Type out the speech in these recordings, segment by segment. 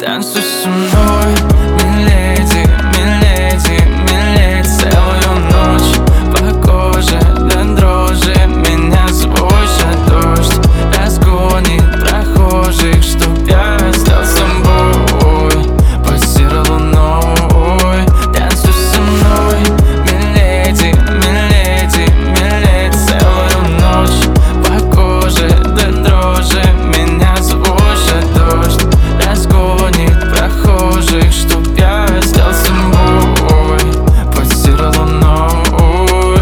Танцуй со мной, миледи, миледи, миледи. Целую ночь по коже до дрожи. Меня свой же дождь разгонит прохожих, чтоб я стал собой под серой луной. Танцуй со мной, миледи, миледи, миледи. Целую ночь по коже до дрожи. Меня свой же дождь разгонит прохожих, чтоб я стал собой под серой луной.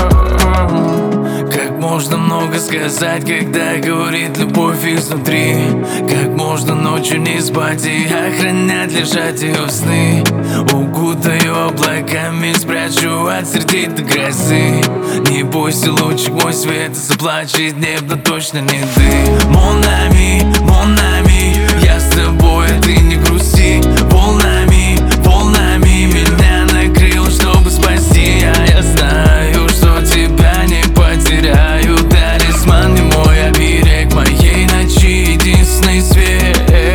Как можно много сказать, когда говорит любовь изнутри? Как можно ночью не спать и охранять, лежать ее сны? Укутаю облаками, спрячу от сердитой грозы. Не бойся, лучик мой свет, заплачет небо, точно не ты. Mon ami, я с тобой, а ты не грусти. Волнами, волнами меня накрыл, чтобы спасти. А я знаю, что тебя не потеряю. Талисман не мой оберег, моей ночи единственный свет.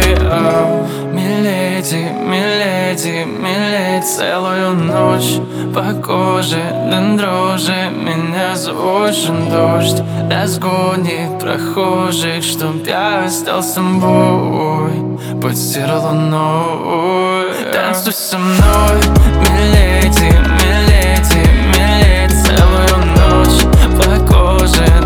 Миледи, миледи, миледи. Целую ночь по коже до дрожи. Меня звучит дождь разгонит прохожих, чтоб я стал собой под серой луной. Танцуй со мной, миледи, миледи, миледи. Целую ночь по коже